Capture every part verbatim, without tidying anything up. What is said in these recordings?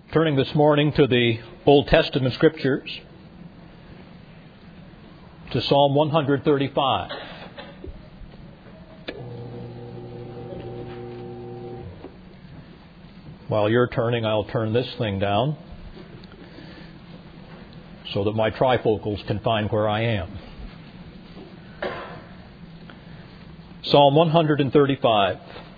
Turning this morning to the Old Testament Scriptures, to Psalm one thirty-five. While you're turning, I'll turn this thing down so that my trifocals can find where I am. Psalm one thirty-five.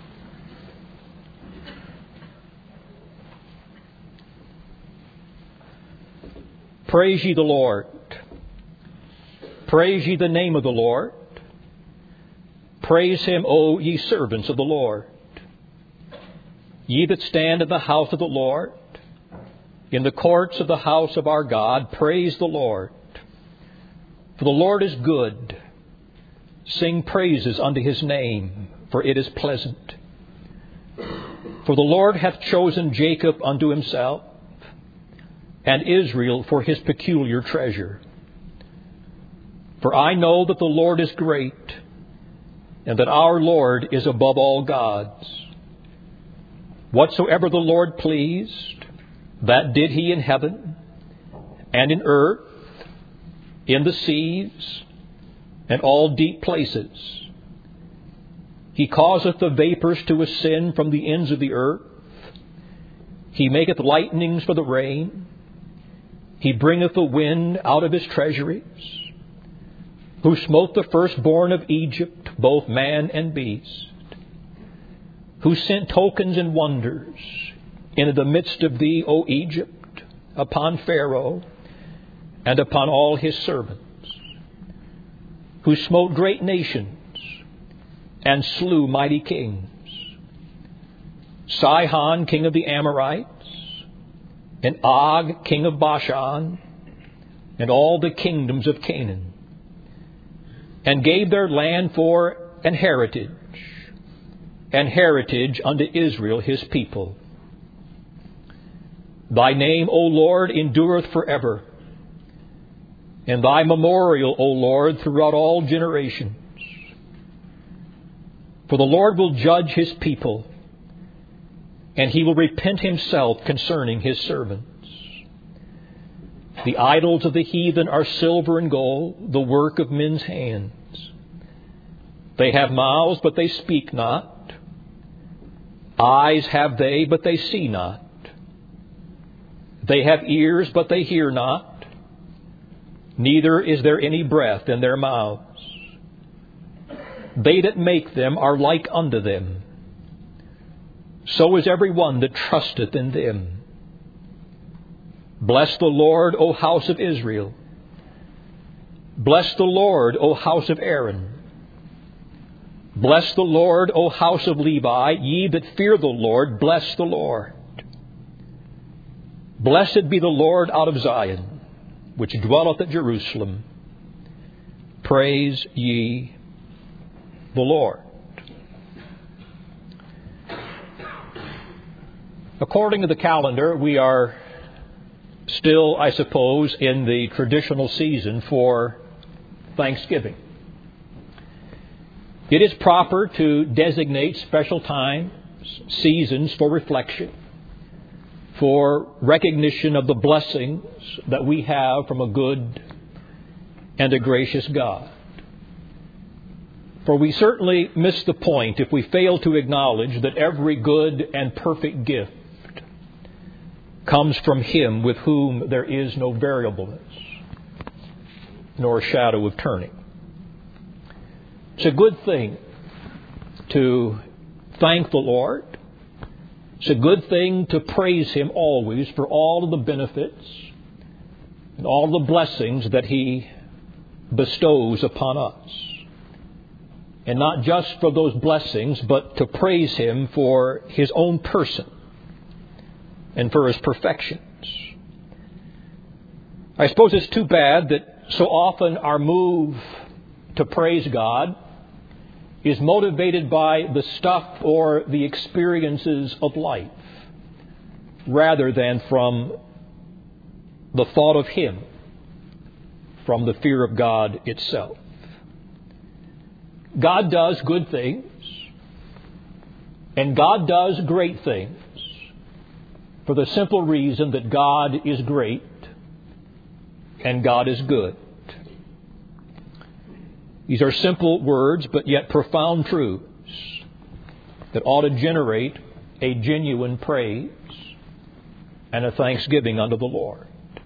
Praise ye the Lord. Praise ye the name of the Lord. Praise Him, O ye servants of the Lord. Ye that stand in the house of the Lord, in the courts of the house of our God, praise the Lord. For the Lord is good. Sing praises unto His name, for it is pleasant. For the Lord hath chosen Jacob unto Himself, and Israel for His peculiar treasure. For I know that the Lord is great, and that our Lord is above all gods. Whatsoever the Lord pleased, that did He in heaven, and in earth, in the seas, and all deep places. He causeth the vapors to ascend from the ends of the earth. He maketh lightnings for the rain. He bringeth the wind out of His treasuries. Who smote the firstborn of Egypt, both man and beast. Who sent tokens and wonders into the midst of thee, O Egypt, upon Pharaoh and upon all his servants. Who smote great nations and slew mighty kings. Sihon, king of the Amorites, and Og, king of Bashan, and all the kingdoms of Canaan, and gave their land for an heritage, an heritage unto Israel His people. Thy name, O Lord, endureth forever, and Thy memorial, O Lord, throughout all generations. For the Lord will judge His people, and He will repent Himself concerning His servants. The idols of the heathen are silver and gold, the work of men's hands. They have mouths, but they speak not. Eyes have they, but they see not. They have ears, but they hear not. Neither is there any breath in their mouths. They that make them are like unto them. So is every one that trusteth in them. Bless the Lord, O house of Israel. Bless the Lord, O house of Aaron. Bless the Lord, O house of Levi. Ye that fear the Lord, bless the Lord. Blessed be the Lord out of Zion, which dwelleth at Jerusalem. Praise ye the Lord. According to the calendar, we are still, I suppose, in the traditional season for Thanksgiving. It is proper to designate special times, seasons for reflection, for recognition of the blessings that we have from a good and a gracious God. For we certainly miss the point if we fail to acknowledge that every good and perfect gift comes from Him with whom there is no variableness, nor shadow of turning. It's a good thing to thank the Lord. It's a good thing to praise Him always for all of the benefits and all the blessings that He bestows upon us. And not just for those blessings, but to praise Him for His own person and for His perfections. I suppose it's too bad that so often our move to praise God is motivated by the stuff or the experiences of life, rather than from the thought of Him, from the fear of God itself. God does good things, and God does great things. for the simple reason that God is great and God is good. These are simple words, but yet profound truths that ought to generate a genuine praise and a thanksgiving unto the Lord.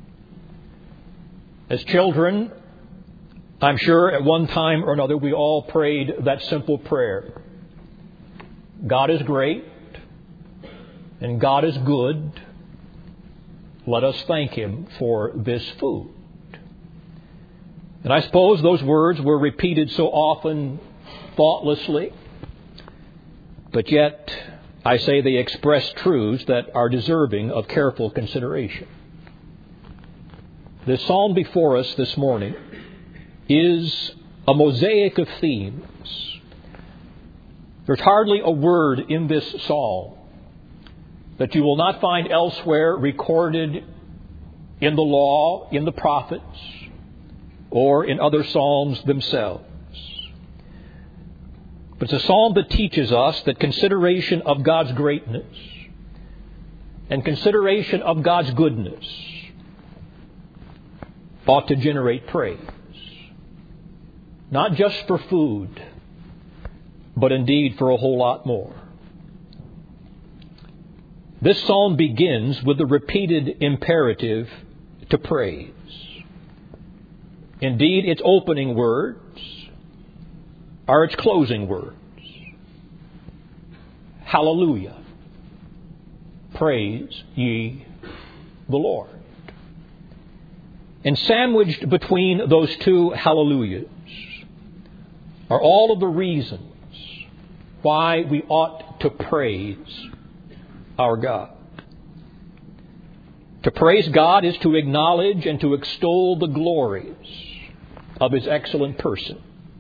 As children, I'm sure at one time or another we all prayed that simple prayer. God is great and God is good. Let us thank Him for this food. And I suppose those words were repeated so often thoughtlessly, but yet I say they express truths that are deserving of careful consideration. The psalm before us this morning is a mosaic of themes. There's hardly a word in this psalm that you will not find elsewhere recorded in the law, in the prophets, or in other psalms themselves. But it's a psalm that teaches us that consideration of God's greatness and consideration of God's goodness ought to generate praise. Not just for food, but indeed for a whole lot more. This psalm begins with the repeated imperative to praise. Indeed, its opening words are its closing words. Hallelujah. Praise ye the Lord. And sandwiched between those two hallelujahs are all of the reasons why we ought to praise our God. To praise God is to acknowledge and to extol the glories of His excellent person.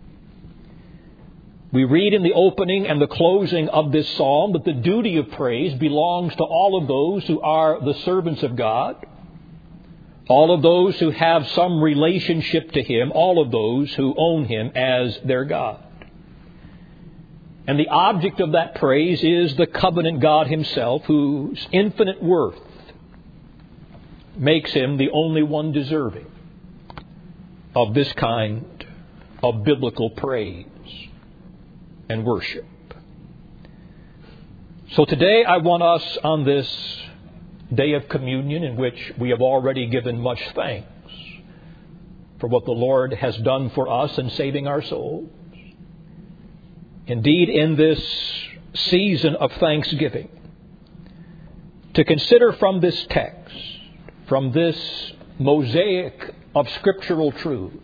We read in the opening and the closing of this psalm that the duty of praise belongs to all of those who are the servants of God, all of those who have some relationship to Him, all of those who own Him as their God. And the object of that praise is the covenant God Himself, whose infinite worth makes Him the only one deserving of this kind of biblical praise and worship. So today I want us on this day of communion, in which we have already given much thanks for what the Lord has done for us in saving our souls. Indeed, in this season of thanksgiving, to consider from this text, from this mosaic of scriptural truths,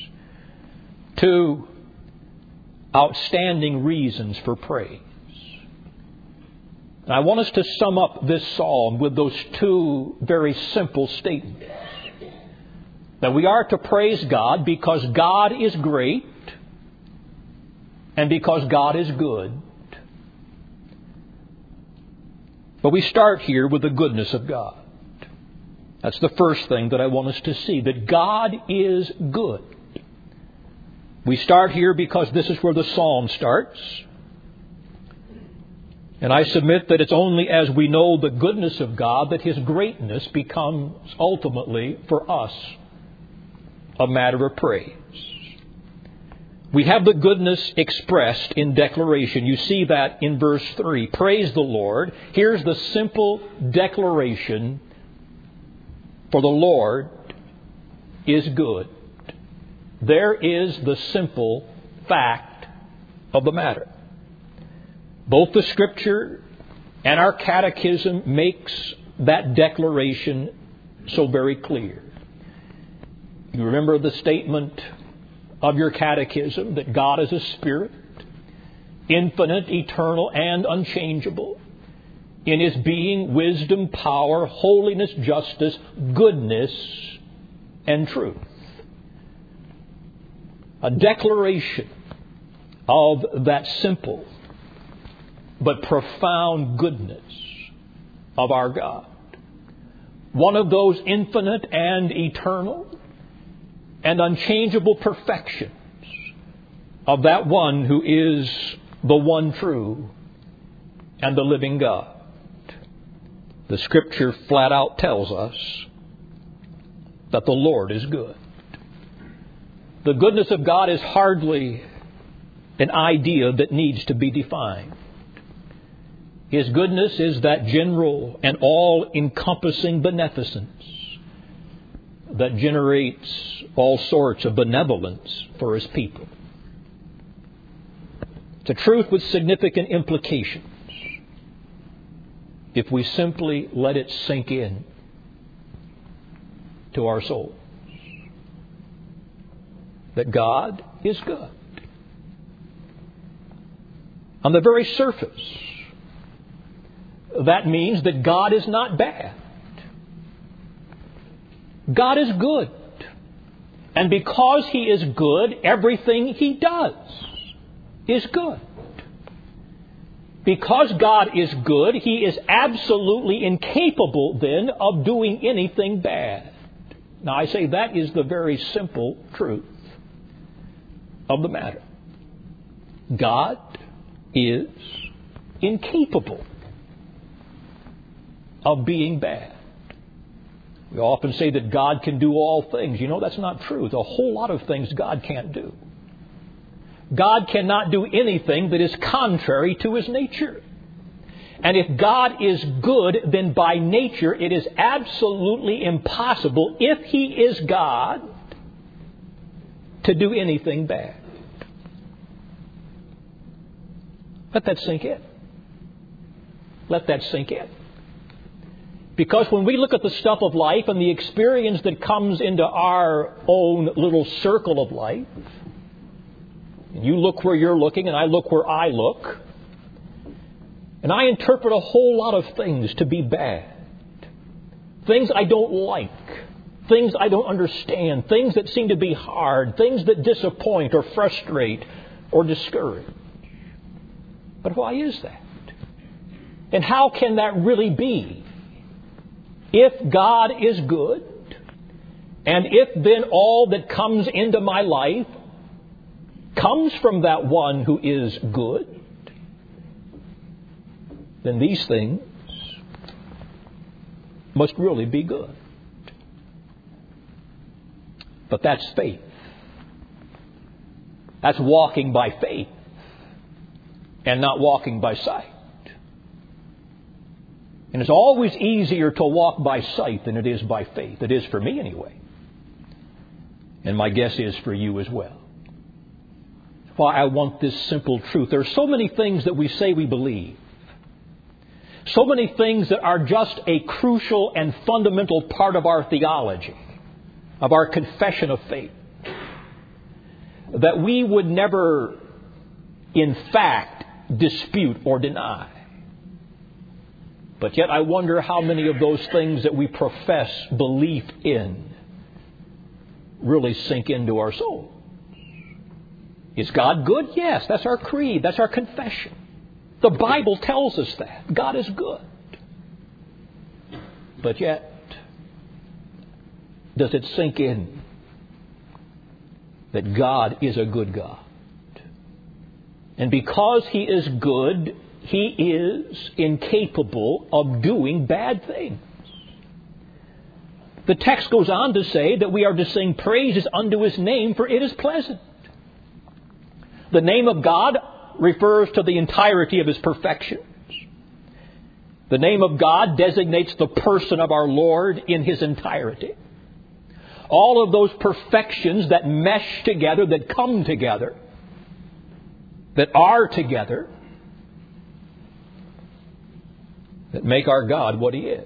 two outstanding reasons for praise. And I want us to sum up this psalm with those two very simple statements. That we are to praise God because God is great and because God is good. But we start here with the goodness of God. That's the first thing that I want us to see, that God is good. We start here because this is where the psalm starts. And I submit that it's only as we know the goodness of God that His greatness becomes ultimately for us a matter of praise. We have the goodness expressed in declaration. You see that in verse three. Praise the Lord. Here's the simple declaration. For the Lord is good. There is the simple fact of the matter. Both the Scripture and our catechism makes that declaration so very clear. You remember the statement of your catechism that God is a spirit, infinite, eternal, and unchangeable, in His being, wisdom, power, holiness, justice, goodness, and truth. A declaration of that simple but profound goodness of our God. One of those infinite and eternal and unchangeable perfections of that one who is the one true and the living God. The Scripture flat out tells us that the Lord is good. The goodness of God is hardly an idea that needs to be defined. His goodness is that general and all-encompassing beneficence that generates all sorts of benevolence for His people. It's a truth with significant implications if we simply let it sink in to our souls. That God is good. On the very surface, that means that God is not bad. God is good. And because He is good, everything He does is good. Because God is good, He is absolutely incapable then of doing anything bad. Now I say that is the very simple truth of the matter. God is incapable of being bad. We often say that God can do all things. You know, that's not true. There's a whole lot of things God can't do. God cannot do anything that is contrary to His nature. And if God is good, then by nature it is absolutely impossible, if He is God, to do anything bad. Let that sink in. Let that sink in. Because when we look at the stuff of life and the experience that comes into our own little circle of life, and you look where you're looking and I look where I look, and I interpret a whole lot of things to be bad. Things I don't like. Things I don't understand. Things that seem to be hard. Things that disappoint or frustrate or discourage. But why is that? And how can that really be? If God is good, and if then all that comes into my life comes from that one who is good, then these things must really be good. But that's faith. That's walking by faith and not walking by sight. And it's always easier to walk by sight than it is by faith. It is for me anyway. And my guess is for you as well. Why I want this simple truth. There are so many things that we say we believe. So many things that are just a crucial and fundamental part of our theology, of our confession of faith, that we would never, in fact, dispute or deny. But yet I wonder how many of those things that we profess belief in really sink into our soul. Is God good? Yes, that's our creed. That's our confession. The Bible tells us that. God is good. But yet, does it sink in that God is a good God? And because He is good, He is incapable of doing bad things. The text goes on to say that we are to sing praises unto His name, for it is pleasant. The name of God refers to the entirety of His perfections. The name of God designates the person of our Lord in His entirety. All of those perfections that mesh together, that come together, that are together, that make our God what He is.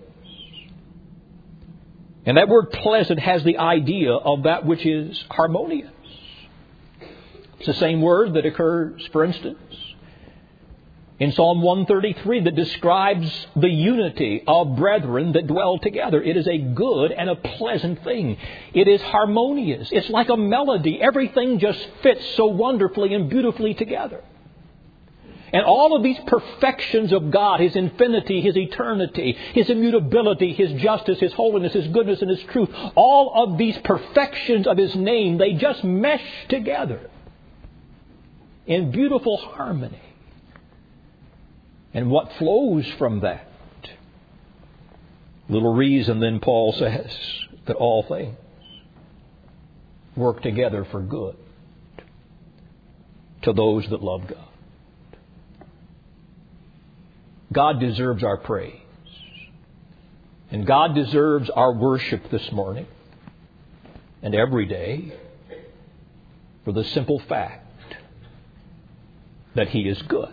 And that word pleasant has the idea of that which is harmonious. It's the same word that occurs, for instance, in Psalm one thirty-three that describes the unity of brethren that dwell together. It is a good and a pleasant thing. It is harmonious. It's like a melody. Everything just fits so wonderfully and beautifully together. And all of these perfections of God, His infinity, His eternity, His immutability, His justice, His holiness, His goodness, and His truth, all of these perfections of His name, they just mesh together in beautiful harmony. And what flows from that Little reason then Paul says that all things work together for good to those that love God. God deserves our praise. And God deserves our worship this morning and every day for the simple fact that He is good.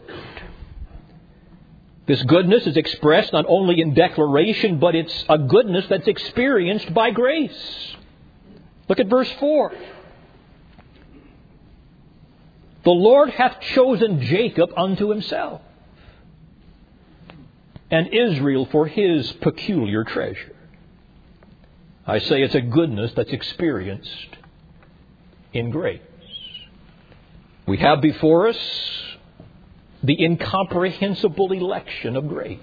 This goodness is expressed not only in declaration, but it's a goodness that's experienced by grace. Look at verse four. The Lord hath chosen Jacob unto Himself, and Israel for His peculiar treasure. I say it's a goodness that's experienced in grace. We have before us the incomprehensible election of grace.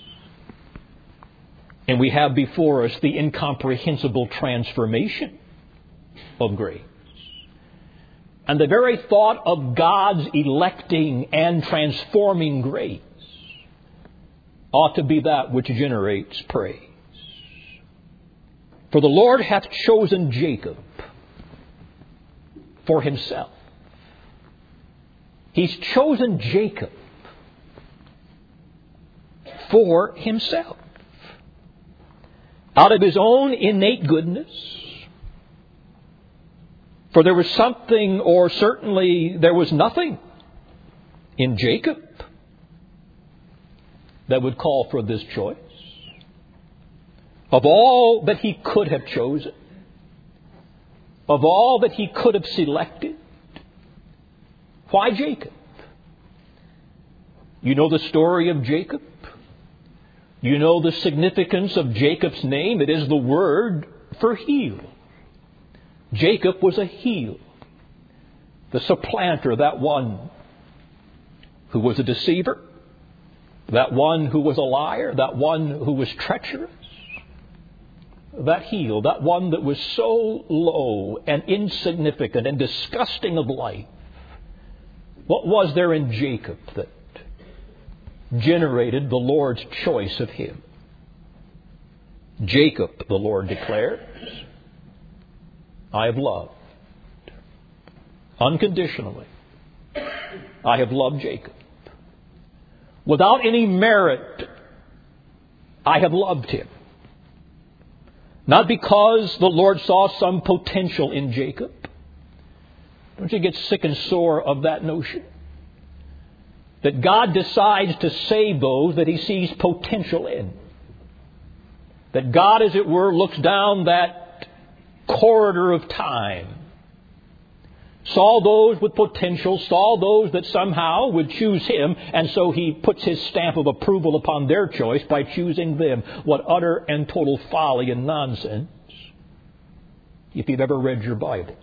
And we have before us the incomprehensible transformation of grace. And the very thought of God's electing and transforming grace ought to be that which generates praise. For the Lord hath chosen Jacob for Himself. He's chosen Jacob for Himself. Out of His own innate goodness. For there was something, or certainly there was nothing in Jacob that would call for this choice. Of all that he could have chosen, of all that he could have selected, why Jacob? You know the story of Jacob? You know the significance of Jacob's name? It is the word for heel. Jacob was a heel. The supplanter, that one who was a deceiver, that one who was a liar, that one who was treacherous, that heel, that one that was so low and insignificant and disgusting of life. What was there in Jacob that generated the Lord's choice of him? Jacob, the Lord declares, I have loved. Unconditionally, I have loved Jacob. Without any merit, I have loved him. Not because the Lord saw some potential in Jacob. Don't you get sick and sore of that notion? That God decides to save those that He sees potential in. That God, as it were, looks down that corridor of time, saw those with potential, saw those that somehow would choose Him, and so He puts His stamp of approval upon their choice by choosing them. What utter and total folly and nonsense, if you've ever read your Bible.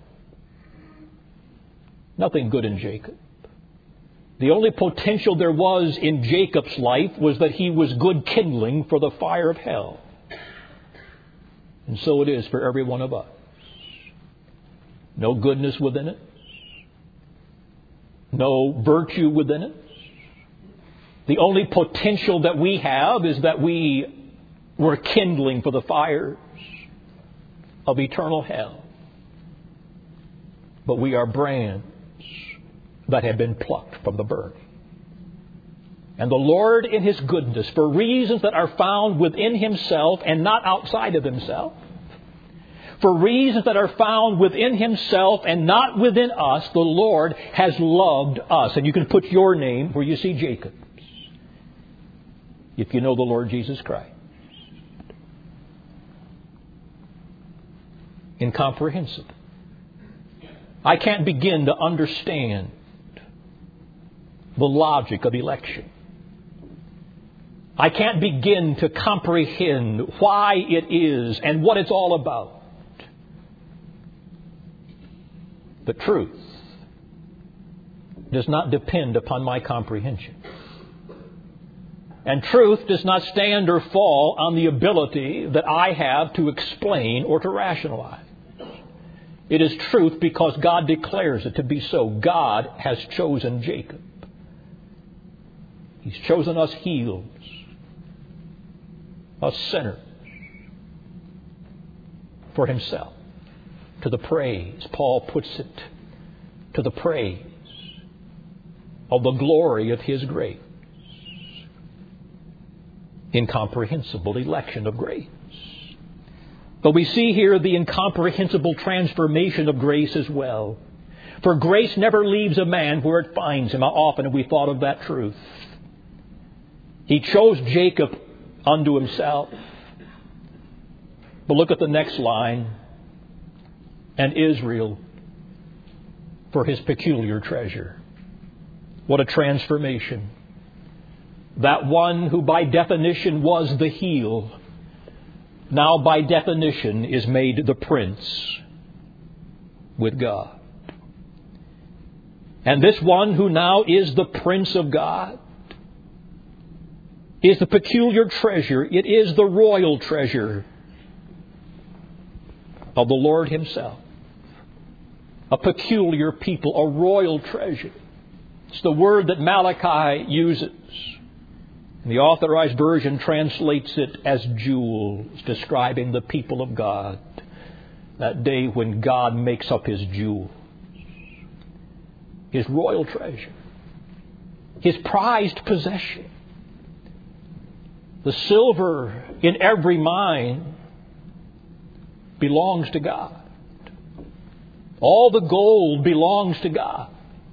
Nothing good in Jacob. The only potential there was in Jacob's life was that he was good kindling for the fire of hell. And so it is for every one of us. No goodness within it. No virtue within it. The only potential that we have is that we were kindling for the fires of eternal hell. But we are brands that have been plucked from the burning. And the Lord, in His goodness, for reasons that are found within Himself and not outside of Himself, for reasons that are found within Himself and not within us, the Lord has loved us. And you can put your name where you see Jacob's, if you know the Lord Jesus Christ. Incomprehensible. I can't begin to understand the logic of election. I can't begin to comprehend why it is and what it's all about. The truth does not depend upon my comprehension. And truth does not stand or fall on the ability that I have to explain or to rationalize. It is truth because God declares it to be so. God has chosen Jacob. He's chosen us heels, us sinners, for himself, to the praise, Paul puts it, to the praise of the glory of his grace. Incomprehensible election of grace. But we see here the incomprehensible transformation of grace as well. For grace never leaves a man where it finds him. How often have we thought of that truth? He chose Jacob unto himself. But look at the next line. And Israel for his peculiar treasure. What a transformation. That one who by definition was the heel, now by definition is made the prince with God. And this one who now is the Prince of God is the peculiar treasure. It is the royal treasure of the Lord himself. A peculiar people, a royal treasure. It's the word that Malachi uses. And the Authorized Version translates it as jewels, describing the people of God. That day when God makes up his jewels. His royal treasure. His prized possession. The silver in every mine belongs to God. All the gold belongs to God.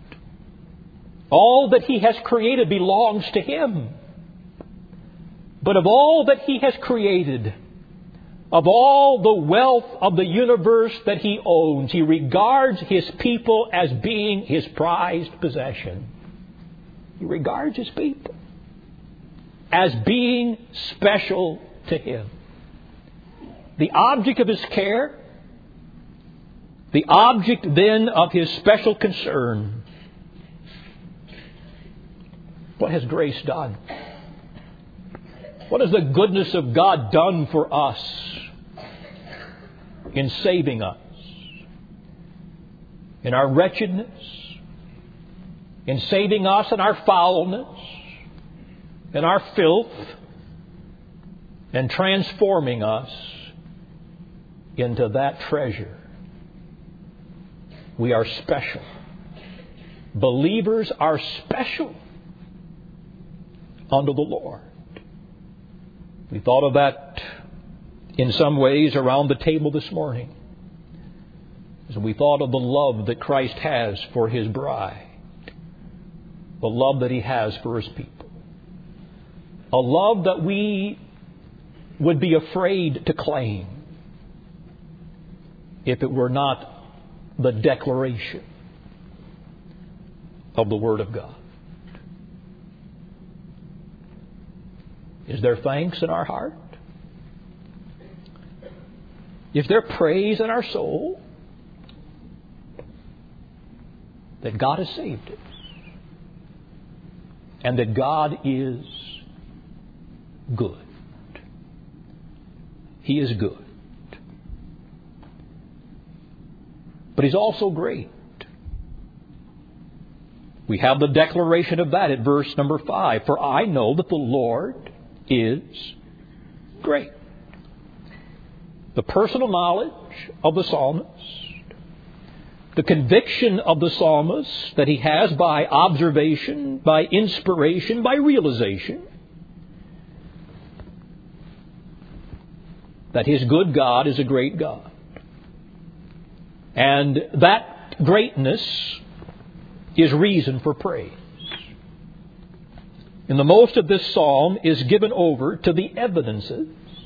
All that he has created belongs to him. But of all that he has created, of all the wealth of the universe that he owns, he regards his people as being his prized possession. He regards his people as being special to him. The object of his care, the object then of his special concern. What has grace done? What has the goodness of God done for us in saving us? In our wretchedness, in saving us in our foulness, in our filth, and transforming us into that treasure. We are special. Believers are special unto the Lord. We thought of that in some ways around the table this morning. As we thought of the love that Christ has for his bride. The love that he has for his people. A love that we would be afraid to claim if it were not the declaration of the Word of God. Is there thanks in our heart? Is there praise in our soul that God has saved us and that God is good? He is good. But He's also great. We have the declaration of that at verse number five. For I know that the Lord is great. The personal knowledge of the psalmist, the conviction of the psalmist that he has by observation, by inspiration, by realization, that his good God is a great God. And that greatness is reason for praise. And the most of this psalm is given over to the evidences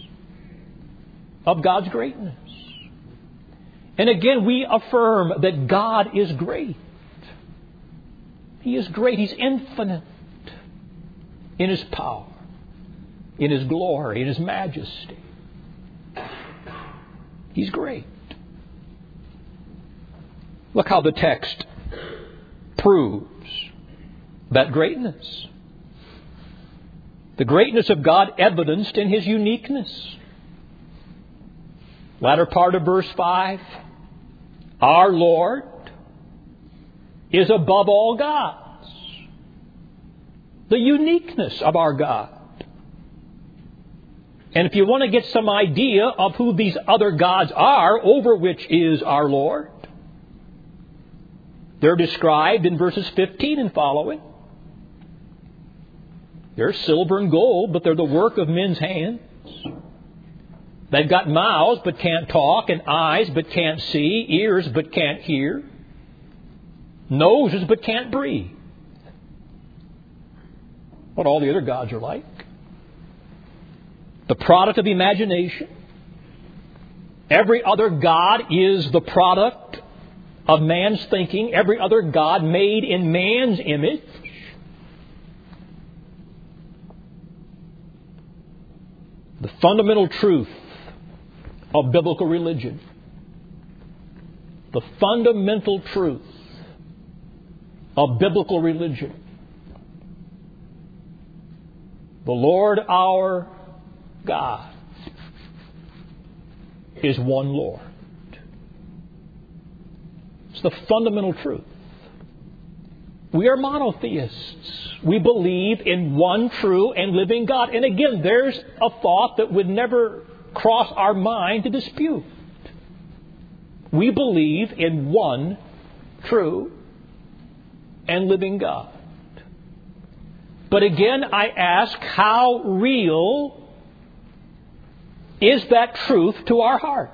of God's greatness. And again, we affirm that God is great. He is great. He's infinite in His power, in His glory, in His majesty. He's great. Look how the text proves that greatness. The greatness of God evidenced in His uniqueness. Latter part of verse five. Our Lord is above all gods. The uniqueness of our God And if you want to get some idea of who these other gods are, over which is our Lord, they're described in verses fifteen and following. They're silver and gold, but they're the work of men's hands. They've got mouths but can't talk, and eyes but can't see, ears but can't hear, noses but can't breathe. What all the other gods are like. The product of imagination. Every other god is the product of man's thinking. Every other god made in man's image. The fundamental truth of biblical religion. The fundamental truth of biblical religion. The Lord our God is one Lord. It's the fundamental truth. We are monotheists. We believe in one true and living God. And again, there's a thought that would never cross our mind to dispute. We believe in one true and living God. But again, I ask, how real is that truth to our hearts?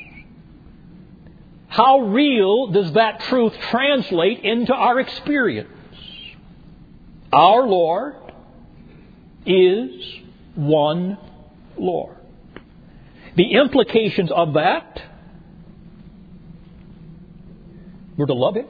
How real does that truth translate into our experience? Our Lord is one Lord. The implications of that, we're to love Him.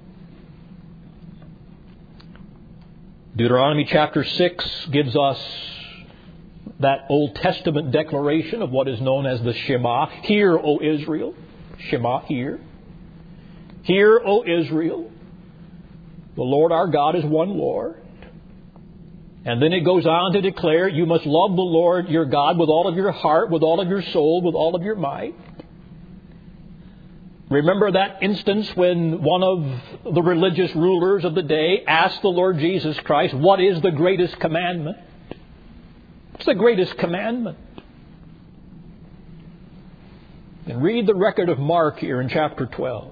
Deuteronomy chapter six gives us that Old Testament declaration of what is known as the Shema. Hear, O Israel. Shema, hear. Hear, O Israel. The Lord our God is one Lord. And then it goes on to declare, you must love the Lord your God with all of your heart, with all of your soul, with all of your might. Remember that instance when one of the religious rulers of the day asked the Lord Jesus Christ, what is the greatest commandment? What's the greatest commandment? And read the record of Mark here in chapter twelve.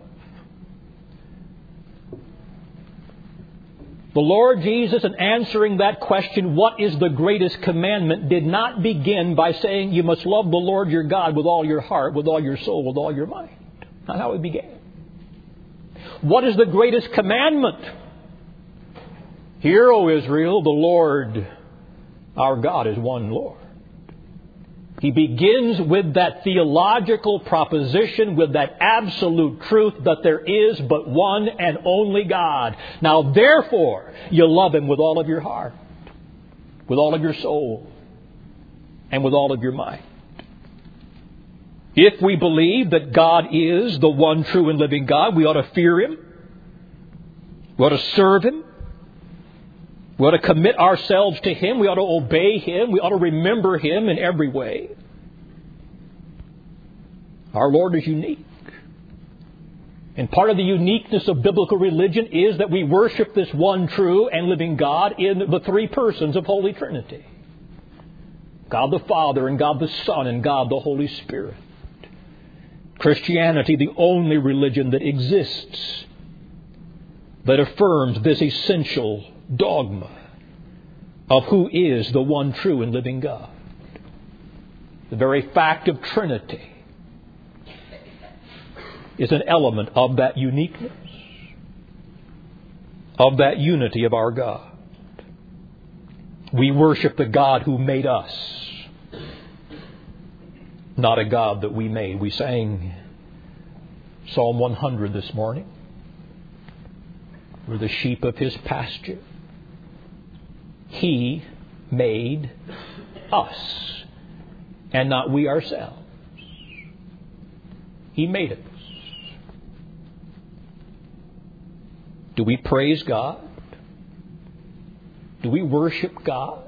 The Lord Jesus, in answering that question, what is the greatest commandment, did not begin by saying you must love the Lord your God with all your heart, with all your soul, with all your might. Not how it began. What is the greatest commandment? Hear, O Israel, the Lord our God is one Lord. He begins with that theological proposition, with that absolute truth that there is but one and only God. Now, therefore, you love Him with all of your heart, with all of your soul, and with all of your might. If we believe that God is the one true and living God, we ought to fear Him. We ought to serve Him. We ought to commit ourselves to Him. We ought to obey Him. We ought to remember Him in every way. Our Lord is unique. And part of the uniqueness of biblical religion is that we worship this one true and living God in the three persons of Holy Trinity. God the Father and God the Son and God the Holy Spirit. Christianity, the only religion that exists that affirms this essential dogma of who is the one true and living God. The very fact of Trinity is an element of that uniqueness, of that unity of our God. We worship the God who made us, not a God that we made. We sang Psalm one hundred this morning. We're the sheep of His pasture. He made us, and not we ourselves. He made us. Do we praise God? Do we worship God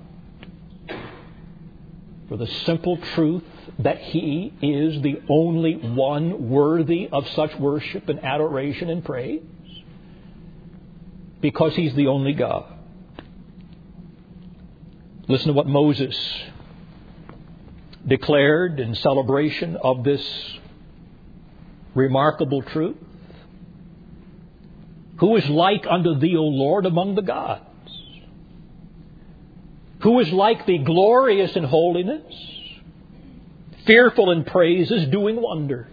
for the simple truth that He is the only one worthy of such worship and adoration and praise? Because He's the only God. Listen to what Moses declared in celebration of this remarkable truth? Who is like unto thee, O Lord, among the gods? Who is like thee, glorious in holiness, fearful in praises, doing wonders?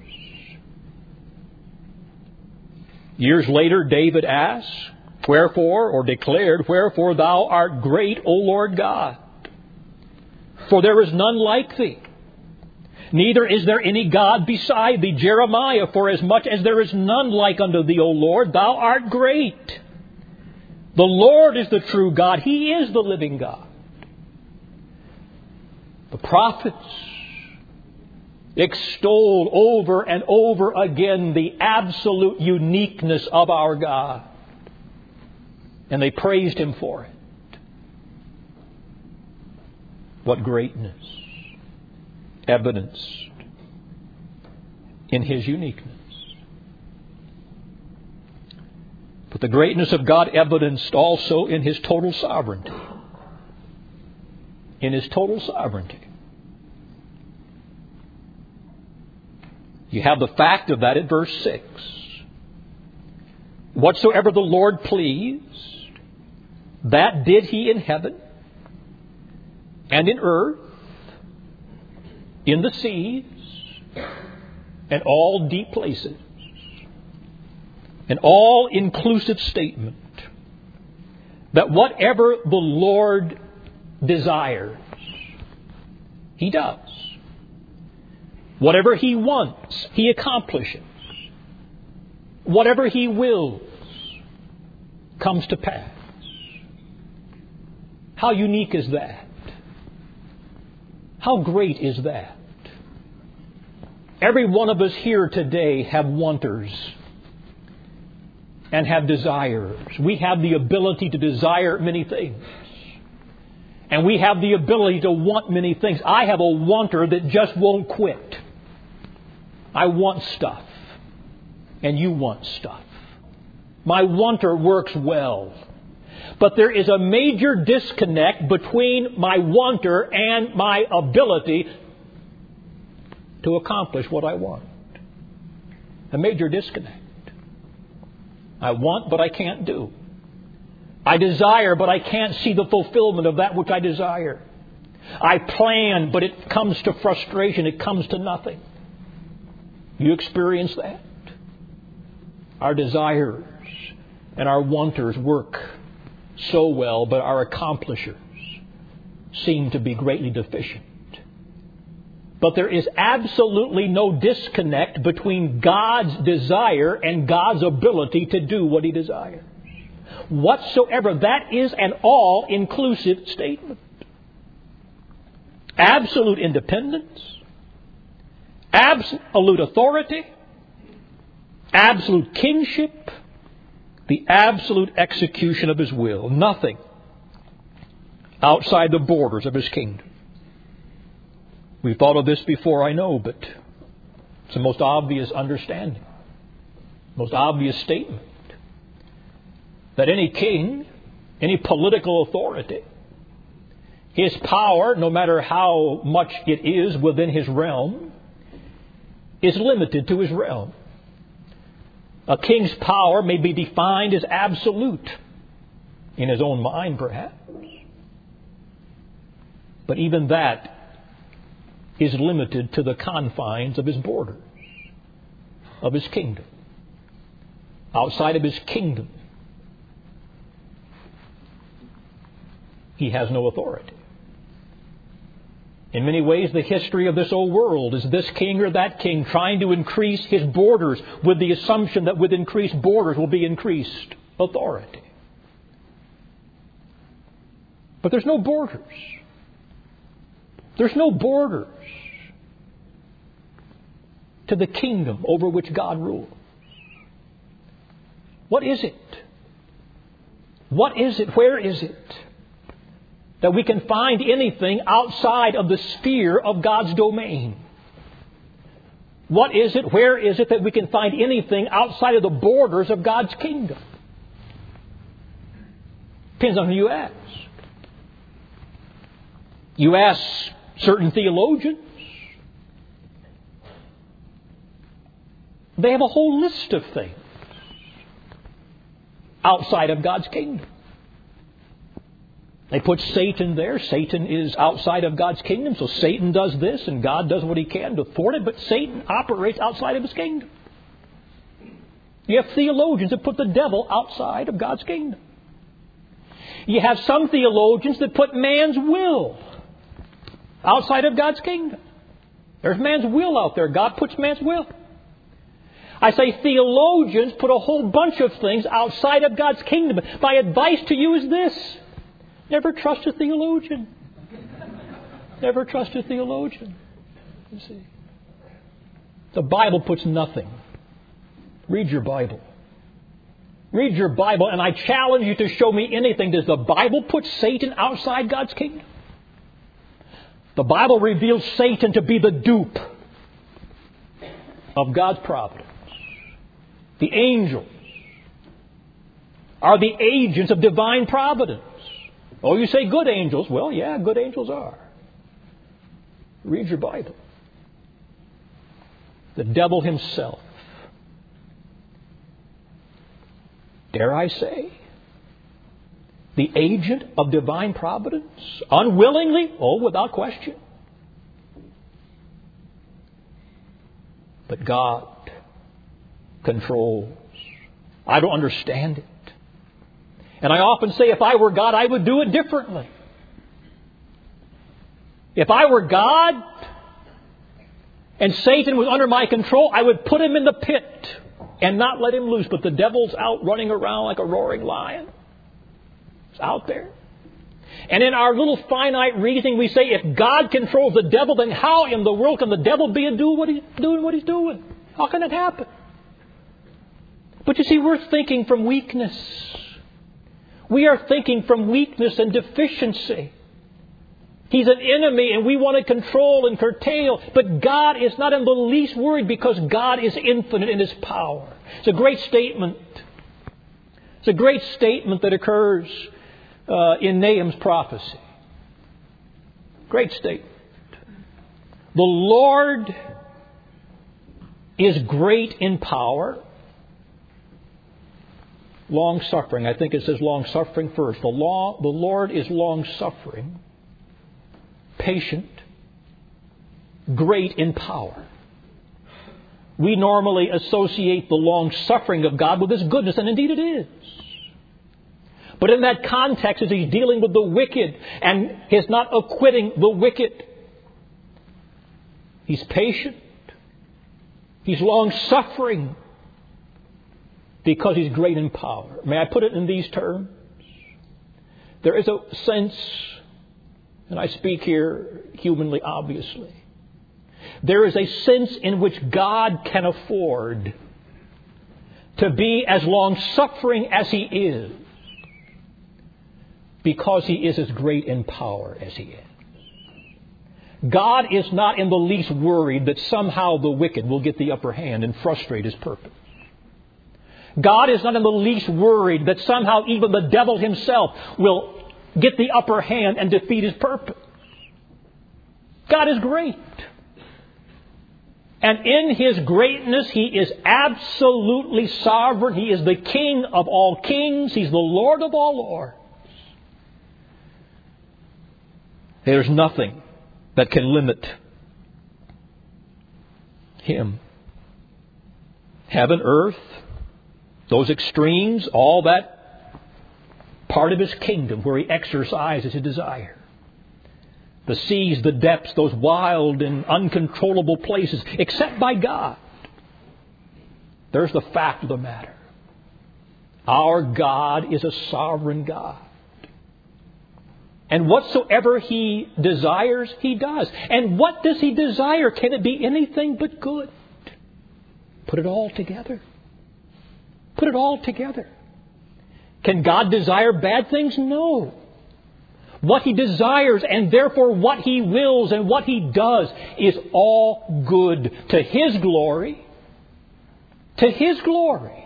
Years later, David asked, wherefore, or declared, wherefore thou art great, O Lord God. For there is none like thee. Neither is there any God beside thee. Jeremiah, for as much as there is none like unto thee, O Lord, thou art great. The Lord is the true God. He is the living God. The prophets extolled over and over again the absolute uniqueness of our God. And they praised Him for it. What greatness evidenced in His uniqueness. But the greatness of God evidenced also in His total sovereignty. In His total sovereignty. You have the fact of that in verse six. Whatsoever the Lord pleased, that did He in heaven and in earth, in the seas, and all deep places. An all-inclusive statement that whatever the Lord desires, He does. Whatever He wants, He accomplishes. Whatever He wills comes to pass. How unique is that? How great is that? Every one of us here today have wanters and have desires. We have the ability to desire many things. And we have the ability to want many things. I have a wanter that just won't quit. I want stuff. And you want stuff. My wanter works well. But there is a major disconnect between my wanter and my ability to accomplish what I want. A major disconnect. I want, but I can't do. I desire, but I can't see the fulfillment of that which I desire. I plan, but it comes to frustration. It comes to nothing. You experience that? Our desires and our wanters work so well, but our accomplishers seem to be greatly deficient. But there is absolutely no disconnect between God's desire and God's ability to do what He desires. Whatsoever, that is an all-inclusive statement. Absolute independence, absolute authority, absolute kingship, the absolute execution of His will. Nothing outside the borders of His kingdom. We've thought of this before, I know, but it's the most obvious understanding, most obvious statement. That any king, any political authority, his power, no matter how much it is within his realm, is limited to his realm. A king's power may be defined as absolute in his own mind, perhaps. But even that is limited to the confines of his borders, of his kingdom. Outside of his kingdom, he has no authority. In many ways, the history of this old world is this king or that king trying to increase his borders with the assumption that with increased borders will be increased authority. But there's no borders. There's no borders to the kingdom over which God rules. What is it? What is it? Where is it? That we can find anything outside of the sphere of God's domain. What is it? Where is it that we can find anything outside of the borders of God's kingdom? Depends on who you ask. You ask certain theologians, They have a whole list of things outside of God's kingdom. They put Satan there. Satan is outside of God's kingdom, so Satan does this and God does what He can to thwart it, but Satan operates outside of His kingdom. You have theologians that put the devil outside of God's kingdom. You have some theologians that put man's will outside of God's kingdom. There's man's will out there. God puts man's will. I say theologians put a whole bunch of things outside of God's kingdom. My advice to you is this. Never trust a theologian. Never trust a theologian. You see. The Bible puts nothing. Read your Bible. Read your Bible, and I challenge you to show me anything. Does the Bible put Satan outside God's kingdom? The Bible reveals Satan to be the dupe of God's providence. The angels are the agents of divine providence. Oh, you say good angels. Well, yeah, good angels are. Read your Bible. The devil himself, dare I say, the agent of divine providence, unwillingly, oh, without question. But God controls. I don't understand it. And I often say, if I were God, I would do it differently. If I were God and Satan was under my control, I would put him in the pit and not let him loose. But the devil's out running around like a roaring lion. It's out there. And in our little finite reasoning, we say, if God controls the devil, then how in the world can the devil be and do what he's doing what he's doing? How can it happen? But you see, we're thinking from weakness. We are thinking from weakness and deficiency. He's an enemy and we want to control and curtail. But God is not in the least worried because God is infinite in His power. It's a great statement. It's a great statement that occurs uh, in Nahum's prophecy. Great statement. The Lord is great in power. Long-suffering. I think it says long-suffering first. The, law, the Lord is long-suffering, patient, great in power. We normally associate the long-suffering of God with His goodness, and indeed it is. But in that context, as He's dealing with the wicked and He's not acquitting the wicked, He's patient. He's long-suffering because He's great in power. May I put it in these terms? There is a sense, and I speak here humanly, obviously. There is a sense in which God can afford to be as long-suffering as He is because He is as great in power as He is. God is not in the least worried that somehow the wicked will get the upper hand and frustrate His purpose. God is not in the least worried that somehow even the devil himself will get the upper hand and defeat His purpose. God is great. And in His greatness, He is absolutely sovereign. He is the King of all kings. He's the Lord of all lords. There's nothing that can limit Him. Heaven, earth, those extremes, all that part of His kingdom where He exercises His desire. The seas, the depths, those wild and uncontrollable places, except by God. There's the fact of the matter. Our God is a sovereign God. And whatsoever He desires, He does. And what does He desire? Can it be anything but good? Put it all together. Put it all together. Can God desire bad things? No. What He desires and therefore what He wills and what He does is all good to His glory. To His glory.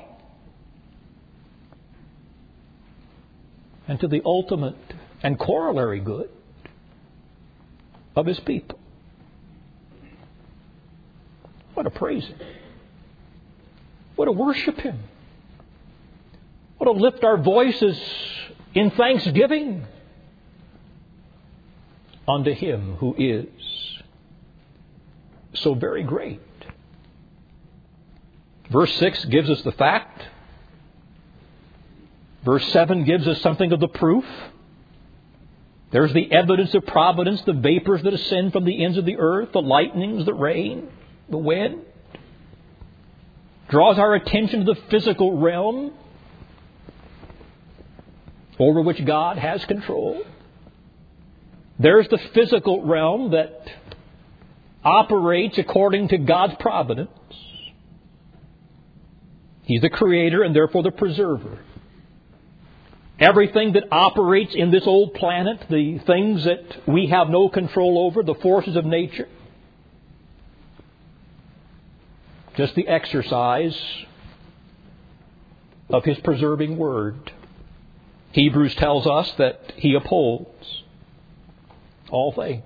And to the ultimate and corollary good of His people. What a praise Him. We're to worship Him. We're to lift our voices in thanksgiving unto Him who is so very great. Verse six gives us the fact. Verse seven gives us something of the proof. There's the evidence of providence, the vapors that ascend from the ends of the earth, the lightnings, the rain, the wind. Draws our attention to the physical realm over which God has control. There's the physical realm that operates according to God's providence. He's the creator and therefore the preserver. Everything that operates in this old planet, the things that we have no control over, the forces of nature, just the exercise of His preserving word. Hebrews tells us that He upholds all things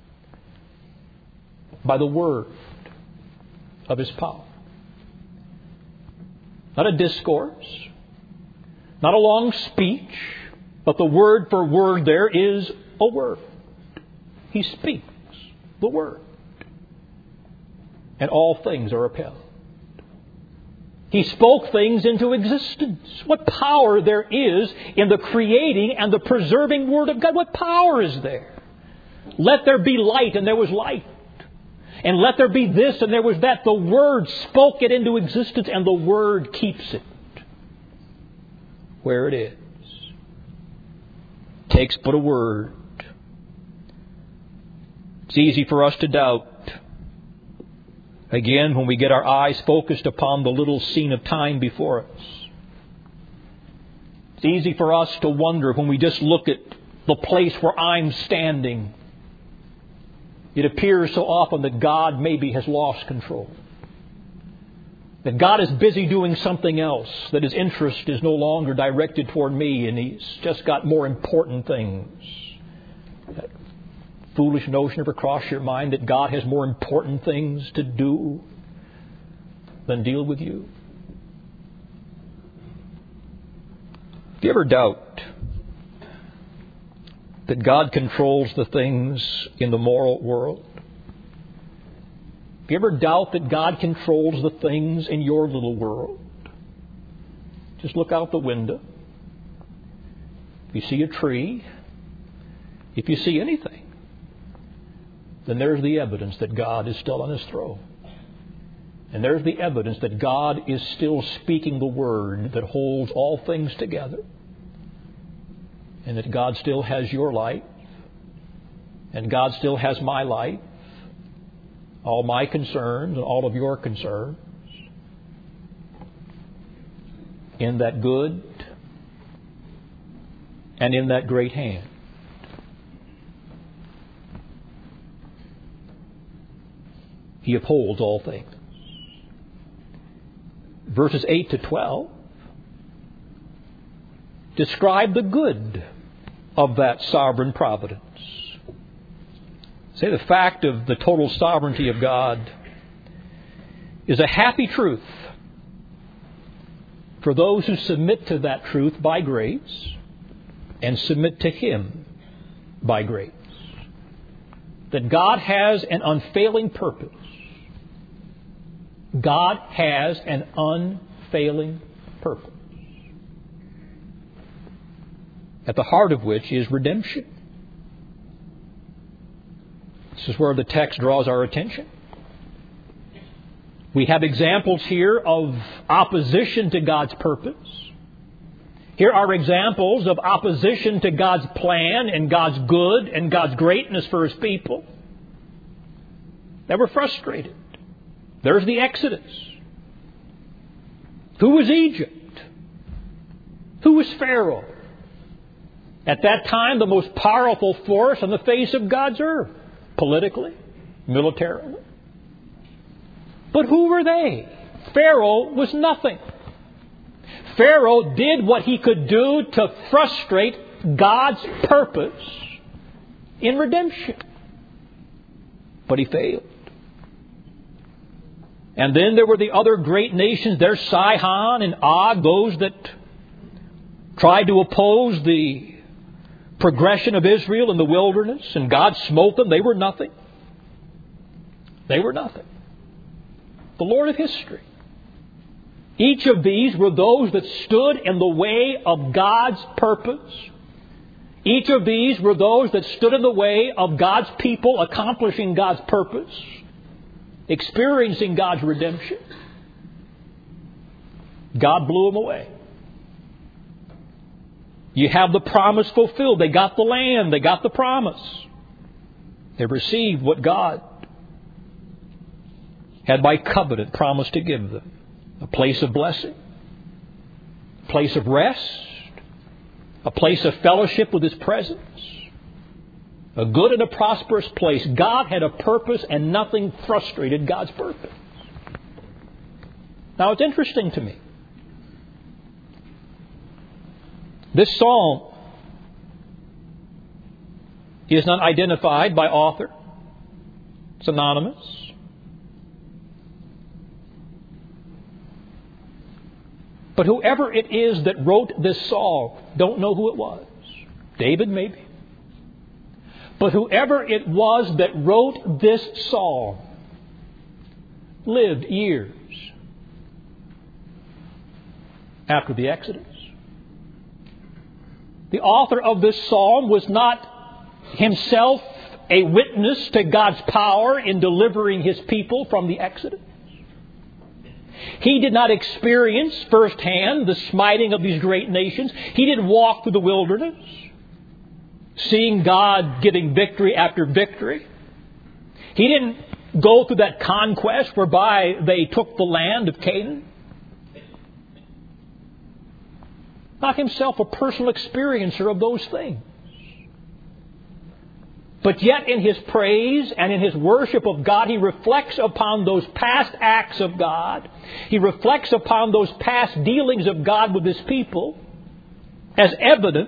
by the word of His power. Not a discourse, not a long speech, but the word for word there is a word. He speaks the word. And all things are upheld. He spoke things into existence. What power there is in the creating and the preserving Word of God. What power is there? Let there be light, and there was light. And let there be this, and there was that. The Word spoke it into existence, and the Word keeps it where it is. Takes but a word. It's easy for us to doubt. Again, when we get our eyes focused upon the little scene of time before us. It's easy for us to wonder when we just look at the place where I'm standing. It appears so often that God maybe has lost control. That God is busy doing something else. That His interest is no longer directed toward me and He's just got more important things. That foolish notion ever cross your mind that God has more important things to do than deal with you? Do you ever doubt that God controls the things in the moral world? Do you ever doubt that God controls the things in your little world? Just look out the window. If you see a tree, if you see anything, then there's the evidence that God is still on His throne. And there's the evidence that God is still speaking the word that holds all things together. And that God still has your life. And God still has my life. All my concerns and all of your concerns. In that good and in that great hand. He upholds all things. Verses eight to twelve describe the good of that sovereign providence. Say the fact of the total sovereignty of God is a happy truth for those who submit to that truth by grace and submit to Him by grace. That God has an unfailing purpose. God has an unfailing purpose, at the heart of which is redemption. This is where the text draws our attention. We have examples here of opposition to God's purpose. Here are examples of opposition to God's plan and God's good and God's greatness for His people. They were frustrated. There's the Exodus. Who was Egypt? Who was Pharaoh? At that time, the most powerful force on the face of God's earth. Politically, militarily. But who were they? Pharaoh was nothing. Pharaoh did what he could do to frustrate God's purpose in redemption. But he failed. And then there were the other great nations. There's Sihon and Og, those that tried to oppose the progression of Israel in the wilderness. And God smote them. They were nothing. They were nothing. The Lord of history. Each of these were those that stood in the way of God's purpose. Each of these were those that stood in the way of God's people accomplishing God's purpose, experiencing God's redemption. God blew them away. You have the promise fulfilled. They got the land. They got the promise. They received what God had by covenant promised to give them. A place of blessing, a place of rest, a place of fellowship with His presence, a good and a prosperous place. God had a purpose and nothing frustrated God's purpose. Now it's interesting to me. This psalm is not identified by author. It's anonymous. But whoever it is that wrote this psalm, don't know who it was. David, maybe. But whoever it was that wrote this psalm lived years after the Exodus. The author of this psalm was not himself a witness to God's power in delivering His people from the Exodus. He did not experience firsthand the smiting of these great nations. He didn't walk through the wilderness, seeing God giving victory after victory. He didn't go through that conquest whereby they took the land of Canaan. Not himself a personal experiencer of those things. But yet in his praise and in his worship of God, he reflects upon those past acts of God. He reflects upon those past dealings of God with His people as evidence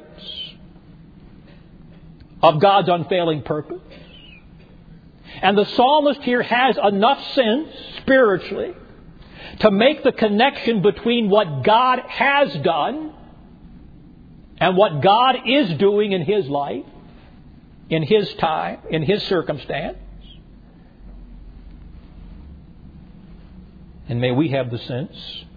of God's unfailing purpose. And the psalmist here has enough sense spiritually to make the connection between what God has done and what God is doing in his life, in his time, in his circumstance. And may we have the sense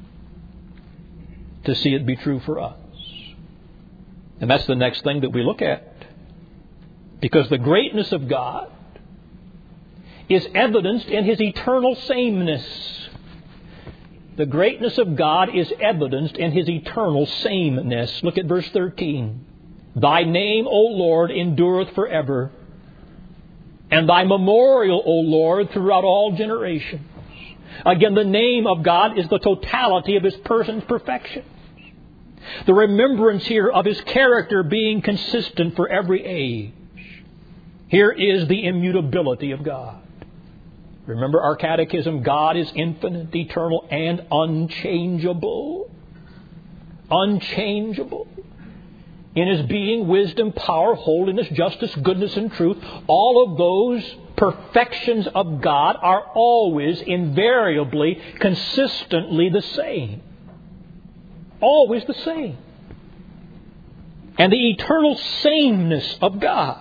to see it be true for us. And that's the next thing that we look at. Because the greatness of God is evidenced in His eternal sameness. The greatness of God is evidenced in His eternal sameness. Look at verse thirteen. Thy name, O Lord, endureth forever, and Thy memorial, O Lord, throughout all generations. Again, the name of God is the totality of His person's perfection. The remembrance here of His character being consistent for every age. Here is the immutability of God. Remember our catechism, God is infinite, eternal, and unchangeable. Unchangeable. In His being, wisdom, power, holiness, justice, goodness, and truth, all of those perfections of God are always, invariably, consistently the same. Always the same. And the eternal sameness of God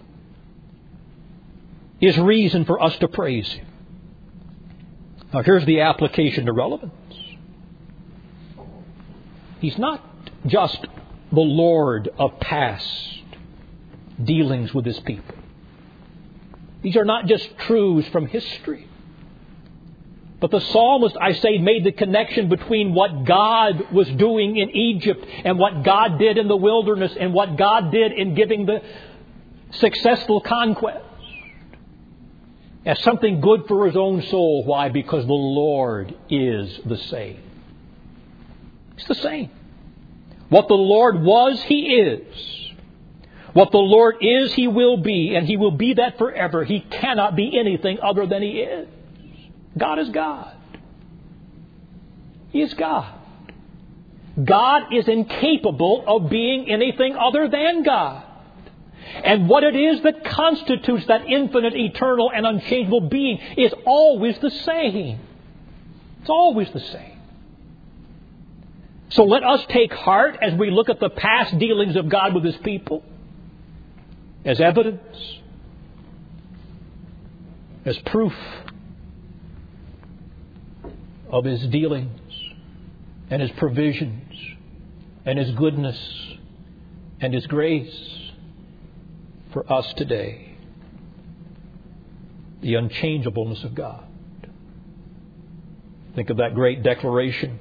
is reason for us to praise Him. Now here's the application to relevance. He's not just the Lord of past dealings with His people. These are not just truths from history. But the psalmist, I say, made the connection between what God was doing in Egypt and what God did in the wilderness and what God did in giving the successful conquest as something good for His own soul. Why? Because the Lord is the same. It's the same. What the Lord was, He is. What the Lord is, He will be, and He will be that forever. He cannot be anything other than He is. God is God. He is God. God is incapable of being anything other than God. And what it is that constitutes that infinite, eternal, and unchangeable being is always the same. It's always the same. So let us take heart as we look at the past dealings of God with His people as evidence, as proof of His dealings and His provisions and His goodness and His grace for us today. The unchangeableness of God. Think of that great declaration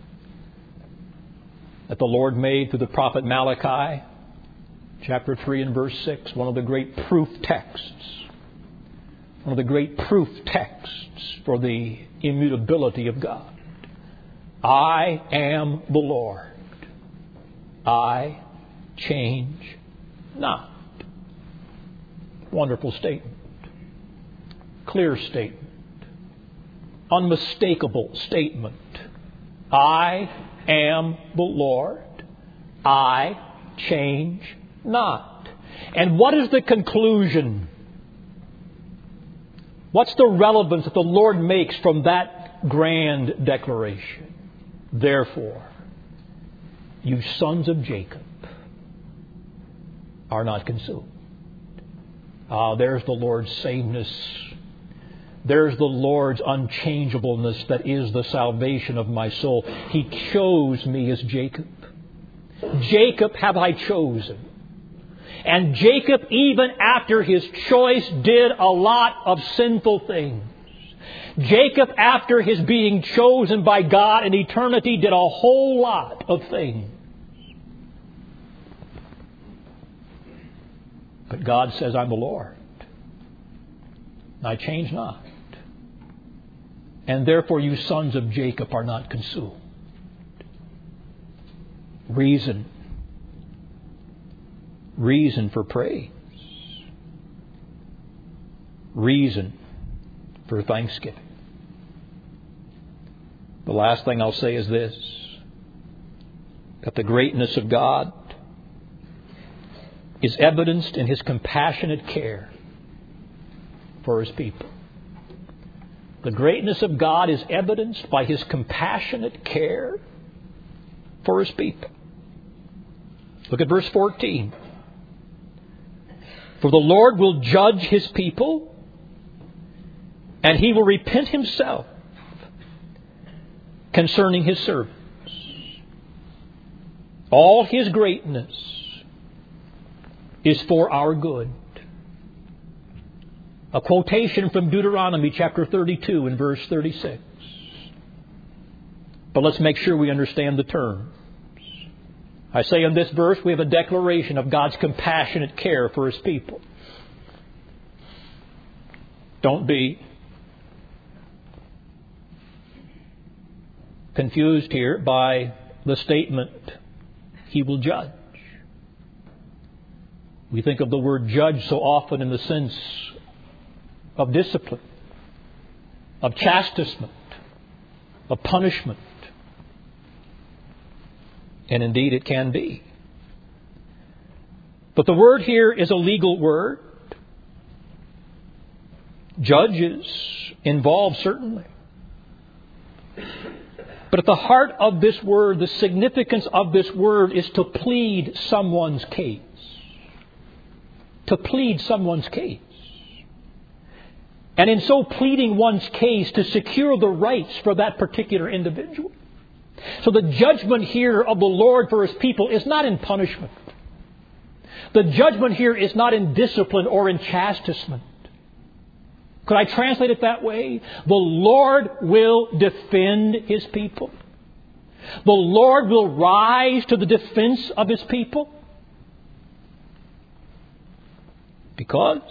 that the Lord made through the prophet Malachi, chapter three and verse six, one of the great proof texts. One of the great proof texts for the immutability of God. I am the Lord. I change not. Wonderful statement. Clear statement. Unmistakable statement. I am the Lord. I change not. And what is the conclusion? What's the relevance that the Lord makes from that grand declaration? Therefore, you sons of Jacob are not consumed. Ah, there's the Lord's sameness. There's the Lord's unchangeableness that is the salvation of my soul. He chose me as Jacob. Jacob have I chosen. And Jacob, even after his choice, did a lot of sinful things. Jacob, after his being chosen by God in eternity, did a whole lot of things. But God says, I'm the Lord. I change not. And therefore you sons of Jacob are not consumed. Reason. Reason for praise. Reason for thanksgiving. The last thing I'll say is this. That the greatness of God is evidenced in His compassionate care for His people. The greatness of God is evidenced by His compassionate care for His people. Look at verse fourteen. For the Lord will judge His people, and He will repent Himself concerning His servants. All His greatness is for our good. A quotation from Deuteronomy chapter thirty-two and verse thirty-six. But let's make sure we understand the terms. I say in this verse we have a declaration of God's compassionate care for His people. Don't be confused here by the statement, He will judge. We think of the word judge so often in the sense of discipline, of chastisement, of punishment. And indeed it can be. But the word here is a legal word. Judges involved certainly. But at the heart of this word, the significance of this word is to plead someone's case. To plead someone's case. And in so pleading one's case, to secure the rights for that particular individual. So the judgment here of the Lord for His people is not in punishment. The judgment here is not in discipline or in chastisement. Could I translate it that way? The Lord will defend His people. The Lord will rise to the defense of His people. Because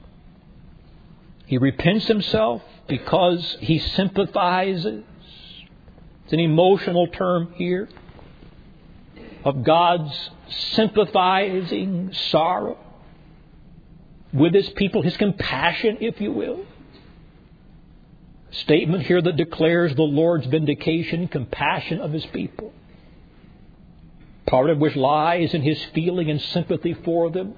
He repents Himself, because He sympathizes. It's an emotional term here of God's sympathizing sorrow with His people, His compassion, if you will. A statement here that declares the Lord's vindication, compassion of His people. Part of which lies in His feeling and sympathy for them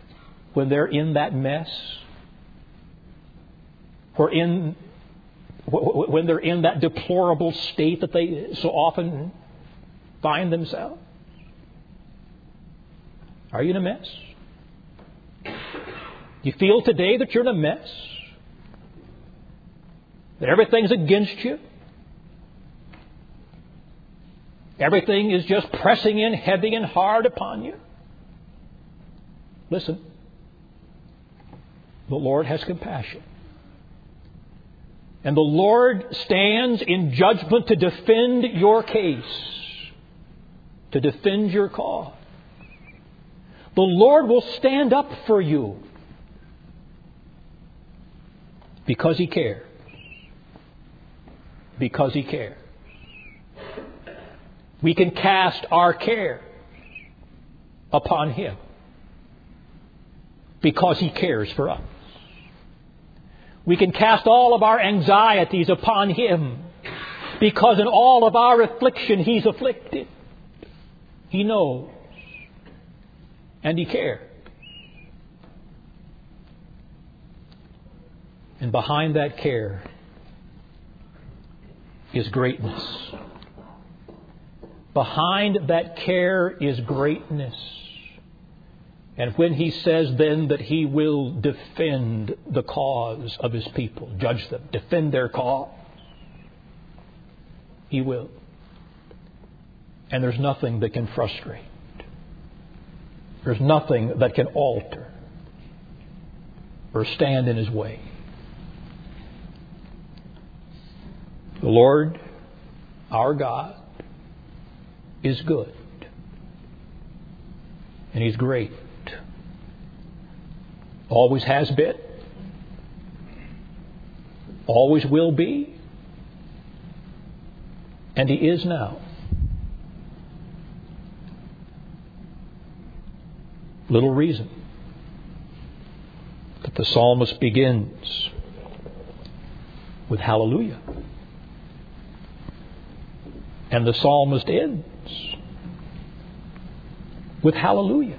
when they're in that mess. Or in when they're in that deplorable state that they so often find themselves? Are you in a mess? You feel today that you're in a mess? That everything's against you? Everything is just pressing in heavy and hard upon you? Listen. The Lord has compassion. And the Lord stands in judgment to defend your case, to defend your cause. The Lord will stand up for you because He cares. Because He cares. We can cast our care upon Him because He cares for us. We can cast all of our anxieties upon Him because in all of our affliction He's afflicted. He knows and He cares. And behind that care is greatness. Behind that care is greatness. And when He says then that He will defend the cause of His people, judge them, defend their cause, He will. And there's nothing that can frustrate. There's nothing that can alter or stand in His way. The Lord, our God, is good. And He's great. Always has been. Always will be. And He is now. Little reason that the psalmist begins with hallelujah. And the psalmist ends with hallelujah.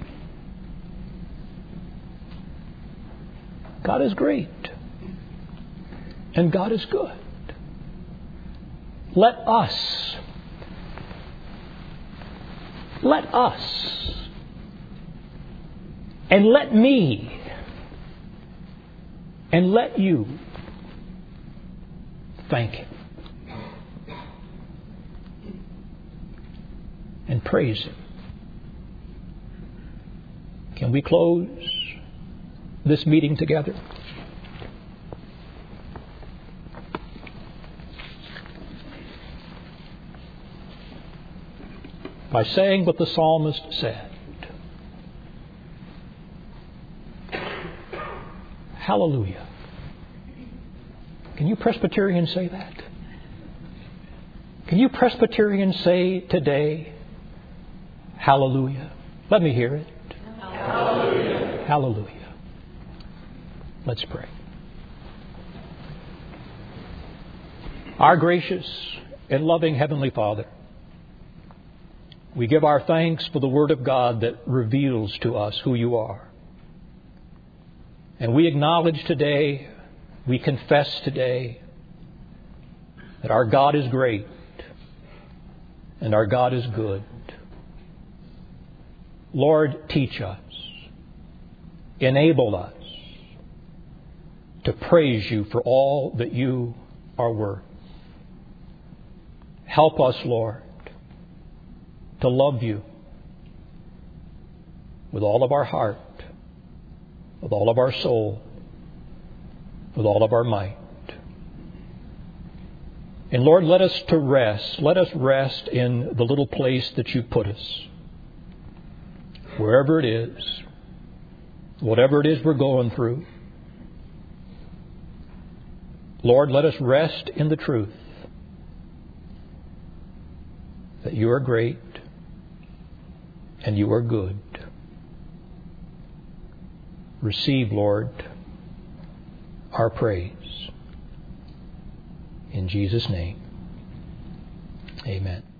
God is great. And God is good. Let us, let us, and let me, and let you thank Him. And praise Him. Can we close this meeting together? By saying what the psalmist said. Hallelujah. Can you Presbyterians say that? Can you Presbyterians say today, hallelujah? Let me hear it. Hallelujah. Hallelujah. Let's pray. Our gracious and loving Heavenly Father, we give our thanks for the Word of God that reveals to us who You are. And we acknowledge today, we confess today, that our God is great and our God is good. Lord, teach us, enable us to praise You for all that You are worth. Help us, Lord, to love You with all of our heart, with all of our soul, with all of our might. And Lord, let us to rest. Let us rest in the little place that You put us. Wherever it is, whatever it is we're going through, Lord, let us rest in the truth that You are great and You are good. Receive, Lord, our praise. In Jesus' name, amen.